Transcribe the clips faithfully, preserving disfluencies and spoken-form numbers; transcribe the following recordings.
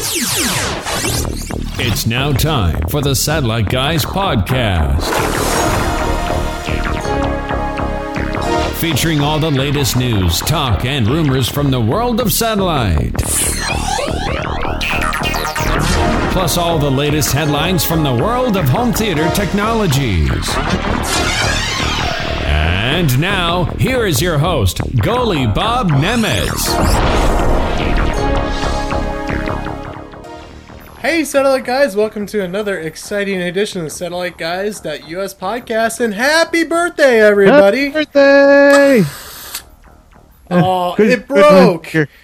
It's now time for the Satellite Guys podcast. Featuring all the latest news, talk, and rumors from the world of satellite. Plus all the latest headlines from the world of home theater technologies. And now, here is your host, Goalie Bob Nemetz. Hey Satellite Guys, welcome to another exciting edition of Satellite Guys dot U S podcast, and happy birthday, everybody! Happy birthday! Oh, it broke!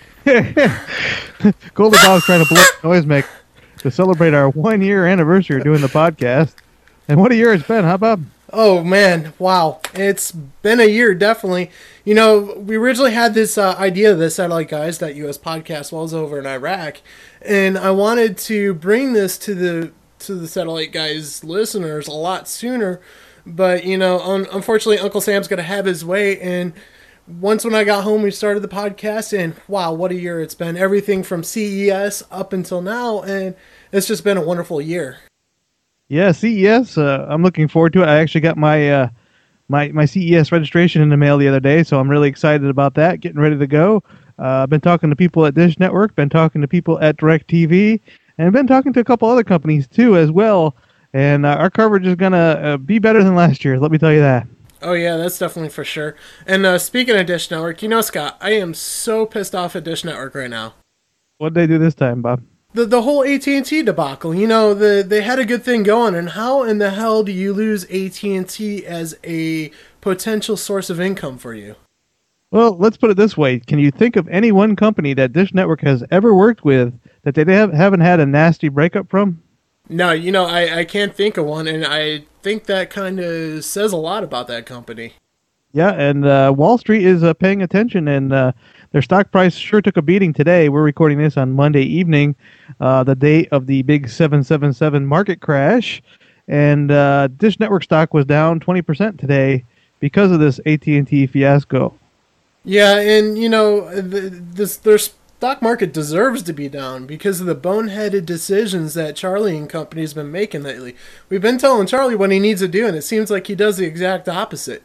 Goldie Bob's trying to blow noisemaker to celebrate our one-year anniversary of doing the podcast. And what a year it's been, huh, Bob? Oh, man. Wow. It's been a year, definitely. You know, we originally had this uh, idea of the Satellite Guys dot U S podcast while I was over in Iraq, and I wanted to bring this to the to the Satellite Guys listeners a lot sooner, but, you know, un- unfortunately, Uncle Sam's going to have his way, and once when I got home, we started the podcast, and wow, what a year it's been. Everything from C E S up until now, and it's just been a wonderful year. Yeah, C E S, uh, I'm looking forward to it. I actually got my uh, my my C E S registration in the mail the other day, so I'm really excited about that, getting ready to go. Uh, I've been talking to people at Dish Network, been talking to people at DirecTV, and been talking to a couple other companies too as well, and uh, our coverage is going to uh, be better than last year, let me tell you that. Oh yeah, that's definitely for sure. And uh, speaking of Dish Network, you know, Scott, I am so pissed off at Dish Network right now. What did they do this time, Bob? The the whole A T and T debacle. You know, the they had a good thing going, and how in the hell do you lose A T and T as a potential source of income for you? Well, let's put it this way. Can you think of any one company that Dish Network has ever worked with that they have, haven't had a nasty breakup from? No, you know, I, I can't think of one, and I think that kind of says a lot about that company. Yeah, and uh, Wall Street is uh, paying attention, and uh, their stock price sure took a beating today. We're recording this on Monday evening, uh, the day of the big seven seven seven market crash, and uh, Dish Network stock was down twenty percent today because of this A T and T fiasco. Yeah, and, you know, the, this their stock market deserves to be down because of the boneheaded decisions that Charlie and company has been making lately. We've been telling Charlie what he needs to do, and it seems like he does the exact opposite.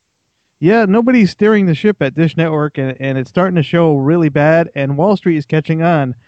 Yeah, nobody's steering the ship at Dish Network, and, and it's starting to show really bad, and Wall Street is catching on.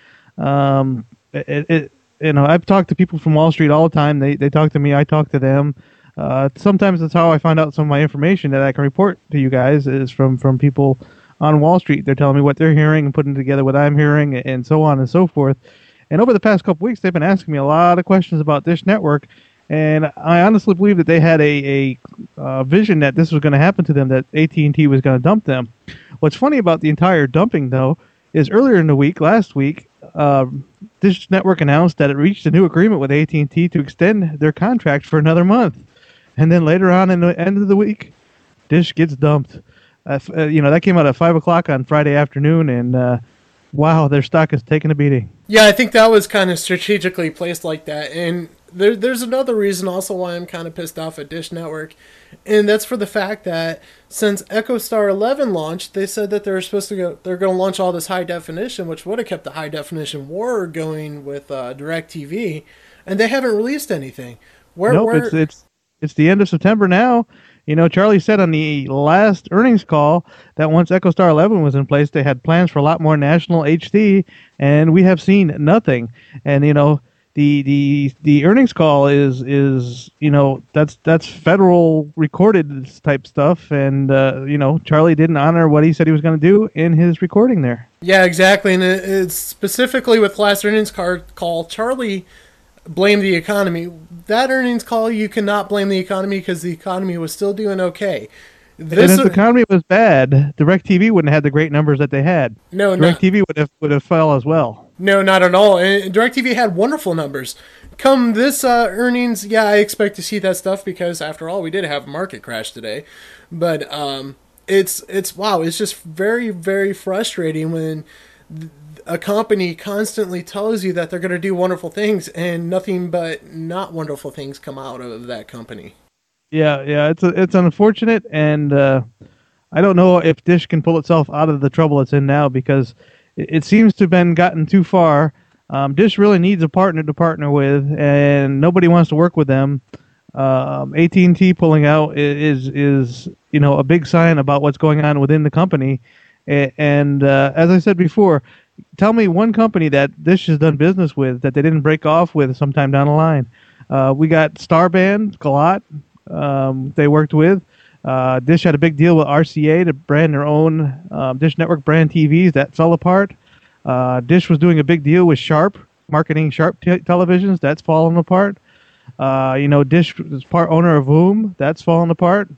Um, it, it, you know, I've talked to people from Wall Street all the time. They they talk to me, I talk to them. Uh, sometimes that's how I find out some of my information that I can report to you guys is from, from people on Wall Street. They're telling me what they're hearing and putting together what I'm hearing, and so on and so forth. And over the past couple weeks, they've been asking me a lot of questions about Dish Network, and I honestly believe that they had a, a uh, vision that this was going to happen to them, that A T and T was going to dump them. What's funny about the entire dumping, though, is earlier in the week, last week, uh, Dish Network announced that it reached a new agreement with A T and T to extend their contract for another month. And then later on in the end of the week, Dish gets dumped. Uh, uh, you know, that came out at five o'clock on Friday afternoon, and uh, wow, their stock is taking a beating. Yeah, I think that was kind of strategically placed like that. And there, there's another reason also why I'm kind of pissed off at Dish Network, and that's for the fact that since EchoStar eleven launched, they said that they're supposed to go, they're going to launch all this high definition, which would have kept the high definition war going with uh, DirecTV, and they haven't released anything. Where, nope, where, it's it's it's the end of September now. You know, Charlie said on the last earnings call that once EchoStar eleven was in place, they had plans for a lot more national H D, and we have seen nothing. And, you know, the the the earnings call is, is you know, that's that's federal recorded type stuff, and, uh, you know, Charlie didn't honor what he said he was going to do in his recording there. Yeah, exactly, and it, it's specifically with last earnings call, Charlie blame the economy. That earnings call, you cannot blame the economy because the economy was still doing okay. This, and if the economy was bad, DirecTV wouldn't have had the great numbers that they had. No, no. DirecTV would have would have fell as well. No, not at all. And DirecTV had wonderful numbers. Come this uh, earnings, yeah, I expect to see that stuff because after all, we did have a market crash today. But um, it's it's wow, it's just very very frustrating when th- a company constantly tells you that they're going to do wonderful things and nothing but not wonderful things come out of that company. Yeah, yeah, it's a, it's unfortunate, and uh, I don't know if Dish can pull itself out of the trouble it's in now because it, it seems to have been gotten too far. Um, Dish really needs a partner to partner with, and nobody wants to work with them. Um, A T and T pulling out is is you know a big sign about what's going on within the company. And uh, as I said before, tell me one company that Dish has done business with that they didn't break off with sometime down the line. Uh, we got Starband, Galat, um, they worked with. Uh, Dish had a big deal with R C A to brand their own um, Dish Network brand T Vs. That fell apart. Uh, Dish was doing a big deal with Sharp, marketing Sharp t- televisions. That's fallen apart. Uh, you know, Dish is part owner of Voom. That's fallen apart.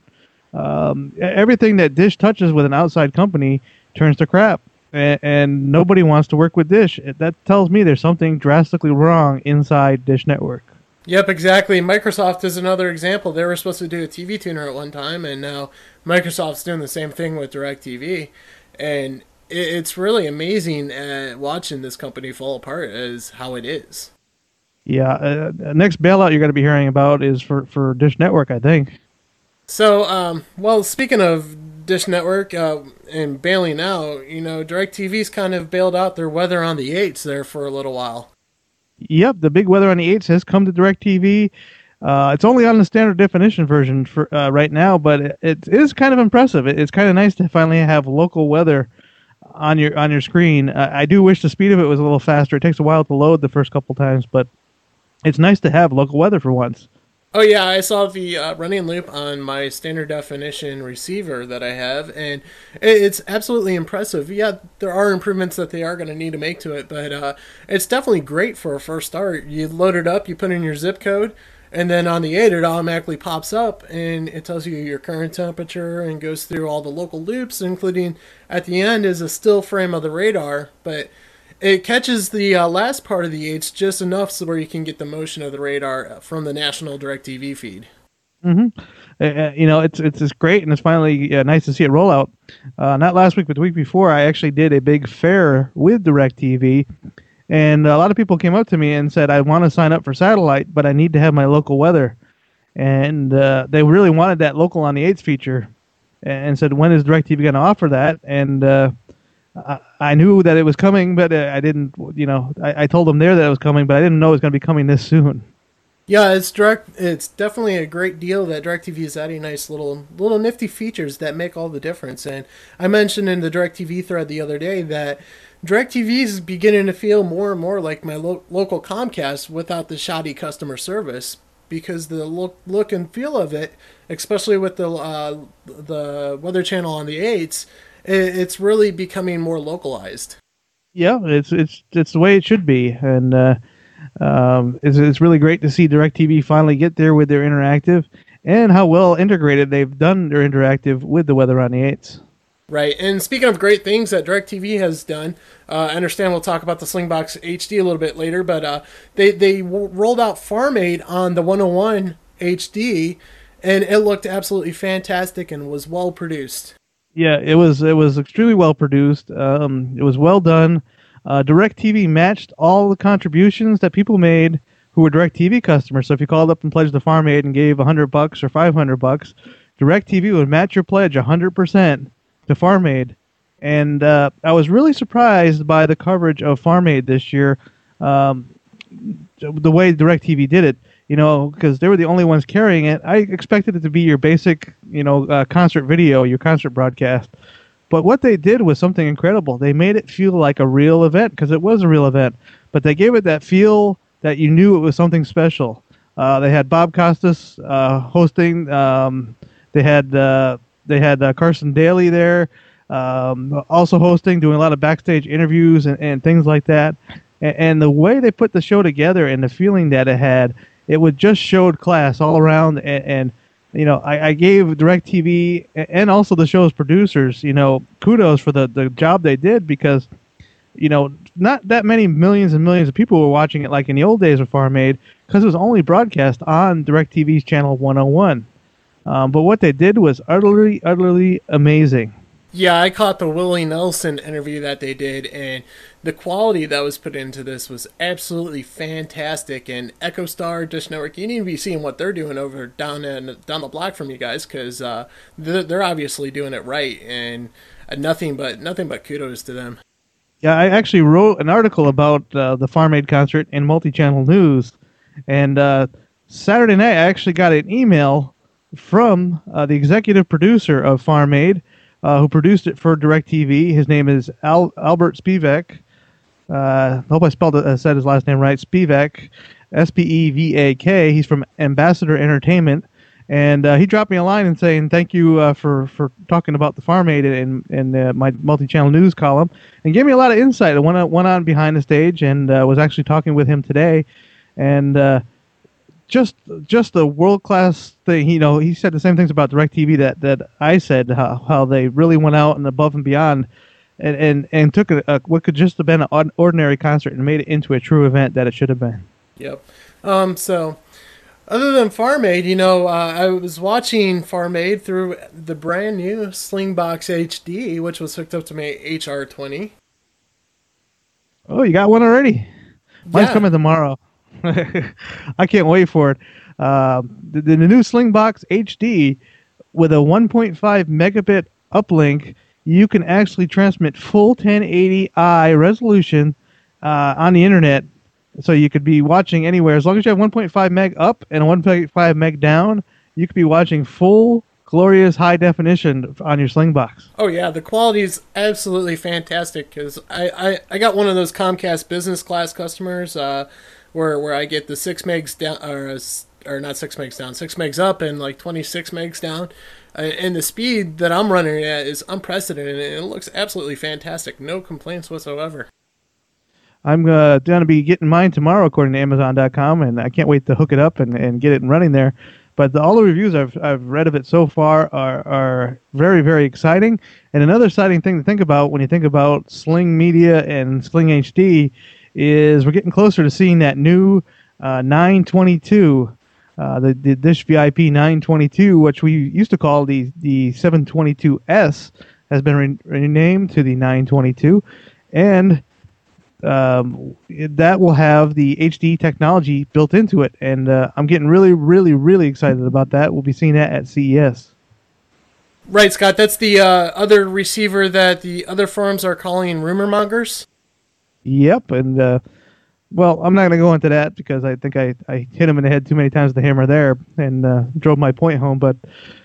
Um, everything that Dish touches with an outside company turns to crap. And, and nobody wants to work with Dish. That tells me there's something drastically wrong inside Dish Network. Yep, exactly. Microsoft is another example. They were supposed to do a T V tuner at one time, and now Microsoft's doing the same thing with DirecTV. And it's really amazing uh, watching this company fall apart as how it is. Yeah, uh, next bailout you're going to be hearing about is for, for Dish Network, I think. So, um, well, speaking of Dish Network uh, and bailing out, you know, DirecTV's kind of bailed out their weather on the eights there for a little while. Yep, the big weather on the eights has come to DirecTV. Uh, it's only on the standard definition version for uh, right now, but it, it is kind of impressive. It, it's kind of nice to finally have local weather on your on your screen. Uh, I do wish the speed of it was a little faster. It takes a while to load the first couple times, but it's nice to have local weather for once. Oh yeah, I saw the uh, running loop on my standard definition receiver that I have, and it's absolutely impressive. Yeah, there are improvements that they are going to need to make to it, but uh, it's definitely great for a first start. You load it up, you put in your zip code, and then on the eight, it automatically pops up, and it tells you your current temperature and goes through all the local loops, including at the end is a still frame of the radar, but it catches the uh, last part of the eights just enough so where you can get the motion of the radar from the national DirecTV feed. Mm-hmm. Uh, you know, it's it's it's great, and it's finally uh, nice to see it roll out. Uh, not last week, but the week before, I actually did a big fair with DirecTV, and a lot of people came up to me and said, I want to sign up for satellite, but I need to have my local weather. And uh, they really wanted that local on the eights feature, and said, when is DirecTV going to offer that? And uh, I, I knew that it was coming, but I didn't, you know, I, I told them there that it was coming, but I didn't know it was going to be coming this soon. Yeah, it's direct. It's definitely a great deal that DirecTV is adding nice little, little nifty features that make all the difference. And I mentioned in the DirecTV thread the other day that DirecTV is beginning to feel more and more like my lo- local Comcast without the shoddy customer service, because the look, look and feel of it, especially with the uh, the Weather Channel on the eights, it, it's really becoming more localized. Yeah, it's it's it's the way it should be, and uh, um, it's it's really great to see DirecTV finally get there with their interactive, and how well integrated they've done their interactive with the weather on the eights. Right, and speaking of great things that DirecTV has done, uh, I understand we'll talk about the Slingbox H D a little bit later, but uh, they, they w- rolled out FarmAid on the one oh one H D, and it looked absolutely fantastic and was well produced. Yeah, it was it was extremely well produced. Um, it was well done. Uh, DirecTV matched all the contributions that people made who were DirecTV customers. So if you called up and pledged the FarmAid and gave one hundred bucks or five hundred bucks, DirecTV would match your pledge one hundred percent. To FarmAid, and uh, I was really surprised by the coverage of FarmAid this year, um, the way DirecTV did it, you know, because they were the only ones carrying it. I expected it to be your basic, you know, uh, concert video, your concert broadcast, but what they did was something incredible. They made it feel like a real event, because it was a real event, but they gave it that feel that you knew it was something special. Uh, they had Bob Costas uh, hosting, um, they had... Uh, They had uh, Carson Daly there, um, also hosting, doing a lot of backstage interviews and, and things like that. And, and the way they put the show together and the feeling that it had, it would just showed class all around. And, and you know, I, I gave DirecTV and also the show's producers, you know, kudos for the, the job they did, because, you know, not that many millions and millions of people were watching it like in the old days of FarmAid, because it was only broadcast on DirecTV's channel one oh one. Um, but what they did was utterly, utterly amazing. Yeah, I caught the Willie Nelson interview that they did, and the quality that was put into this was absolutely fantastic. And EchoStar, Dish Network, you need to be seeing what they're doing over down in, down the block from you guys, because uh, they're, they're obviously doing it right, and uh, nothing but nothing but kudos to them. Yeah, I actually wrote an article about uh, the Farm Aid concert in Multi-Channel News, and uh, Saturday night I actually got an email from uh, the executive producer of Farm Aid, uh, who produced it for DirecTV. His name is Al- Albert Spivak. Uh, I hope I spelled it, uh, said his last name right. Spivak, S P E V A K. He's from Ambassador Entertainment, and uh, he dropped me a line and saying thank you uh, for for talking about the Farm Aid in in uh, my multi-channel news column, and gave me a lot of insight. I went on, went on behind the stage and uh, was actually talking with him today, and uh, just just a world class thing. You know, he said the same things about DirecTV that that I said, how how they really went out and above and beyond. And, and and took a, a, what could just have been an ordinary concert and made it into a true event that it should have been. Yep. Um, so, other than Farm Aid, you know, uh, I was watching Farm Aid through the brand new Slingbox H D, which was hooked up to my H R twenty. Oh, you got one already? Mine's Yeah. coming tomorrow. I can't wait for it. Uh, the, the new Slingbox H D with a one point five megabit uplink, you can actually transmit full ten eighty i resolution uh, on the internet, so you could be watching anywhere. As long as you have one point five meg up and one point five meg down, you could be watching full, glorious high definition on your Slingbox. Oh yeah, the quality is absolutely fantastic because I, I, I got one of those Comcast business class customers uh, where where I get the six megs down or or not six megs down, six megs up and like twenty-six megs down. Uh, and the speed that I'm running at is unprecedented, and it looks absolutely fantastic. No complaints whatsoever. I'm uh, going to be getting mine tomorrow, according to Amazon dot com, and I can't wait to hook it up and, and get it running there. But the, all the reviews I've I've read of it so far are, are very, very exciting. And another exciting thing to think about when you think about Sling Media and Sling H D is we're getting closer to seeing that new uh, nine twenty-two. Uh, the, the Dish V I P nine twenty-two, which we used to call the, the seven twenty-two S, has been re- renamed to the nine twenty-two. And um, that will have the H D technology built into it. And uh, I'm getting really, really, really excited about that. We'll be seeing that at C E S. Right, Scott. That's the uh, other receiver that the other firms are calling rumor mongers. Yep. And... Uh, Well, I'm not going to go into that because I think I, I hit him in the head too many times with the hammer there and uh, drove my point home. But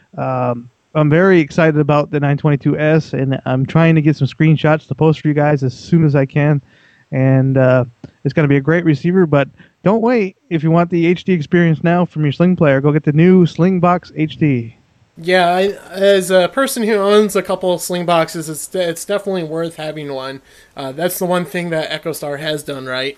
um, I'm very excited about the nine twenty-two S, and I'm trying to get some screenshots to post for you guys as soon as I can. And uh, it's going to be a great receiver, but don't wait. If you want the H D experience now from your Sling player, go get the new Slingbox H D. Yeah, I, as a person who owns a couple of Sling boxes, it's, it's definitely worth having one. Uh, that's the one thing that EchoStar has done right.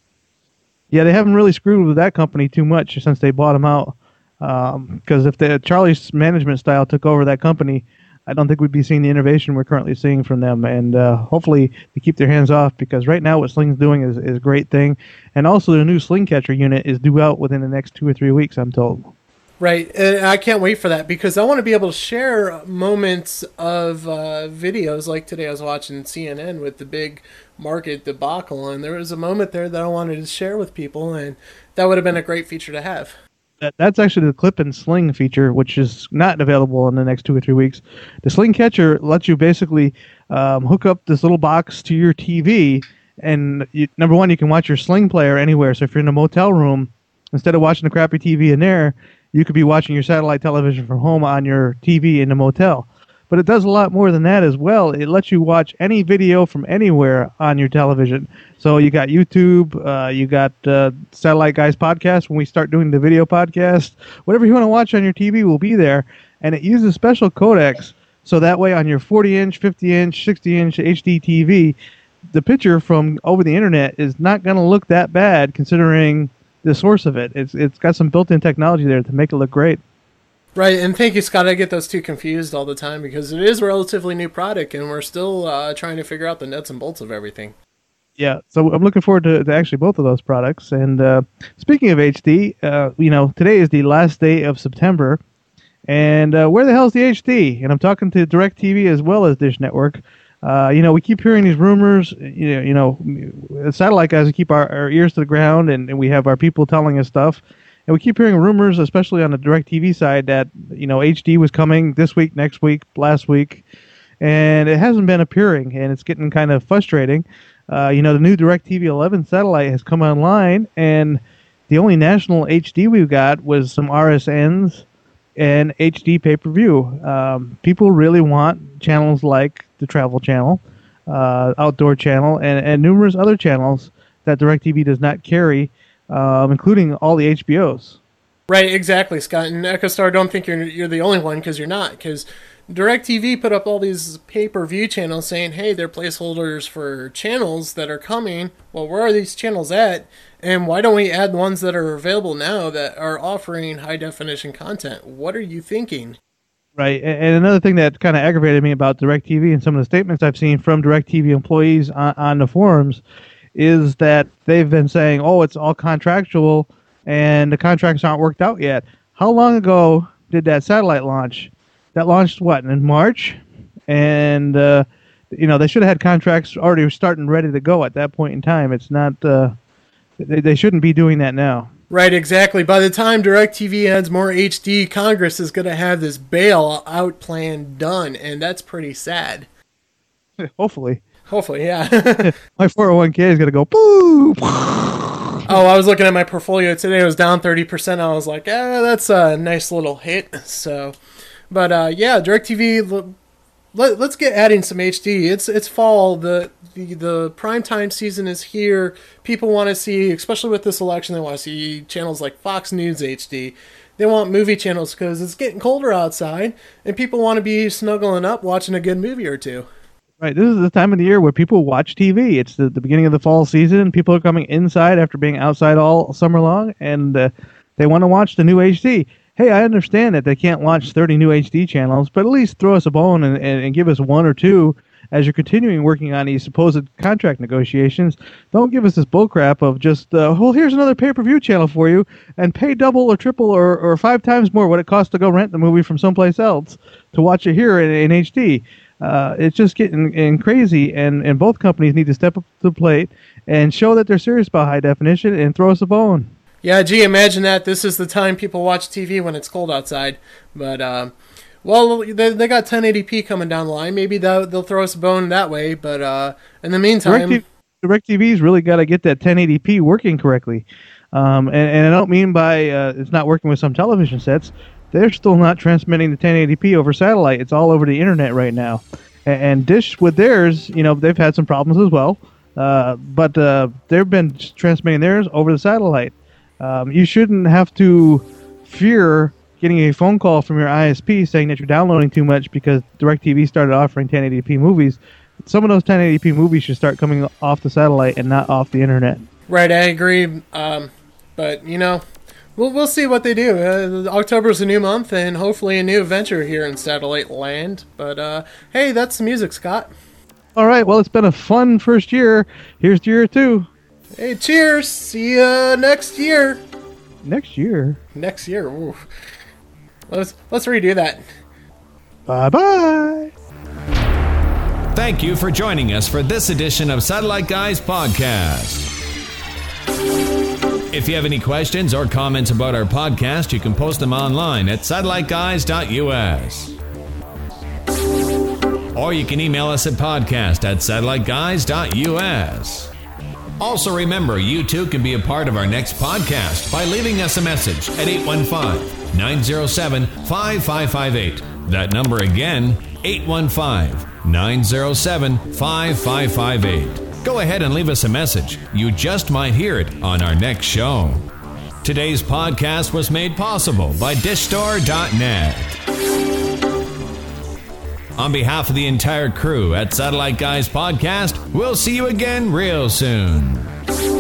Yeah, they haven't really screwed with that company too much since they bought them out. Because um, if the Charlie's management style took over that company, I don't think we'd be seeing the innovation we're currently seeing from them. And uh, hopefully they keep their hands off, because right now what Sling's doing is, is a great thing. And also the new Sling Catcher unit is due out within the next two or three weeks, I'm told. Right, and I can't wait for that because I want to be able to share moments of uh, videos. Like today I was watching C N N with the big market debacle, and there was a moment there that I wanted to share with people, and that would have been a great feature to have. That, that's actually the Clip and Sling feature, which is not available in the next two or three weeks. The Sling Catcher lets you basically um, hook up this little box to your T V, and you, number one, you can watch your Sling player anywhere. So if you're in a motel room, instead of watching a crappy T V in there, you could be watching your satellite television from home on your T V in the motel. But it does a lot more than that as well. It lets you watch any video from anywhere on your television. So you got YouTube, uh, you got uh, Satellite Guys podcast when we start doing the video podcast. Whatever you want to watch on your T V will be there. And it uses special codecs, so that way on your forty inch, fifty inch, sixty inch H D T V, the picture from over the internet is not going to look that bad considering the source of it. It's It's got some built-in technology there to make it look great. Right, and thank you, Scott. I get those two confused all the time because it is a relatively new product, and we're still uh, trying to figure out the nuts and bolts of everything. Yeah, so I'm looking forward to, to actually both of those products. And uh, speaking of H D, uh, you know, today is the last day of September, and uh, where the hell's the H D? And I'm talking to DirecTV as well as Dish Network. Uh, you know, we keep hearing these rumors. You know, you know, satellite guys, we keep our, our ears to the ground, and, and we have our people telling us stuff. And we keep hearing rumors, especially on the DirecTV side, that, you know, H D was coming this week, next week, last week. and it hasn't been appearing, and it's getting kind of frustrating. Uh, you know, the new DirecTV eleven satellite has come online, and the only national H D we've got was some R S Ns and H D pay-per-view. Um, people really want channels like the Travel Channel, uh, Outdoor Channel, and, and numerous other channels that DirecTV does not carry, um, including all the H B Os. Right, exactly, Scott. And EchoStar, don't think you're you're the only one, because you're not. Because DirecTV put up all these pay-per-view channels saying, hey, they're placeholders for channels that are coming. Well, where are these channels at? And why don't we add the ones that are available now that are offering high-definition content? What are you thinking? Right, and another thing that kind of aggravated me about DirecTV and some of the statements I've seen from DirecTV employees on, on the forums is that they've been saying, oh, it's all contractual, and the contracts aren't worked out yet. How long ago did that satellite launch? That launched, what, in March? And, uh, you know, they should have had contracts already starting ready to go at that point in time. It's not, uh, they, they shouldn't be doing that now. Right, exactly. By the time DirecTV adds more H D, Congress is going to have this bailout plan done, and that's pretty sad. Hopefully. Hopefully, yeah. My four oh one k is going to go, boo! Oh, I was looking at my portfolio today. It was down thirty percent. I was like, eh, that's a nice little hit. So, but uh, yeah, DirecTV, let, let's get adding some H D. It's it's fall. The the, the primetime season is here. People want to see, especially with this election, they want to see channels like Fox News H D. They want movie channels because it's getting colder outside, and people want to be snuggling up watching a good movie or two. Right, this is the time of the year where people watch T V. It's the, the beginning of the fall season. People are coming inside after being outside all summer long, and uh, they want to watch the new H D. Hey, I understand that they can't launch thirty new H D channels, but at least throw us a bone and, and, and give us one or two as you're continuing working on these supposed contract negotiations. Don't give us this bullcrap of just, uh, well, here's another pay-per-view channel for you, and pay double or triple or, or five times more what it costs to go rent the movie from someplace else to watch it here in, in H D. Uh, it's just getting in crazy, and, and both companies need to step up to the plate and show that they're serious about high definition and throw us a bone. Yeah, gee, imagine that. This is the time people watch T V when it's cold outside. But, uh, well, they, they got ten eighty p coming down the line. Maybe they'll, they'll throw us a bone that way. But uh, in the meantime... DirecTV, DirecTV's really got to get that ten eighty p working correctly. Um, and, and I don't mean by uh, it's not working with some television sets. They're still not transmitting the ten eighty p over satellite. It's all over the internet right now. And, and Dish, with theirs, you know, they've had some problems as well. Uh, but uh, they've been transmitting theirs over the satellite. Um, you shouldn't have to fear getting a phone call from your I S P saying that you're downloading too much because DirecTV started offering ten eighty p movies. Some of those ten eighty p movies should start coming off the satellite and not off the internet. Right, I agree. Um, but, you know... We'll, we'll see what they do. Uh, October's a new month, and hopefully a new adventure here in Satellite Land. But, uh, hey, that's the music, Scott. All right, well, it's been a fun first year. Here's to year two. Hey, cheers. See you next year. Next year? Next year. Ooh. Let's, let's redo that. Bye-bye. Thank you for joining us for this edition of Satellite Guys Podcast. If you have any questions or comments about our podcast, you can post them online at satellite guys dot u s. Or you can email us at podcast at satellite guys dot u s. Also remember, you too can be a part of our next podcast by leaving us a message at eight one five, nine zero seven, five five five eight. That number again, eight one five, nine zero seven, five five five eight. Go ahead and leave us a message. You just might hear it on our next show. Today's podcast was made possible by dish store dot net. On behalf of the entire crew at Satellite Guys Podcast, we'll see you again real soon.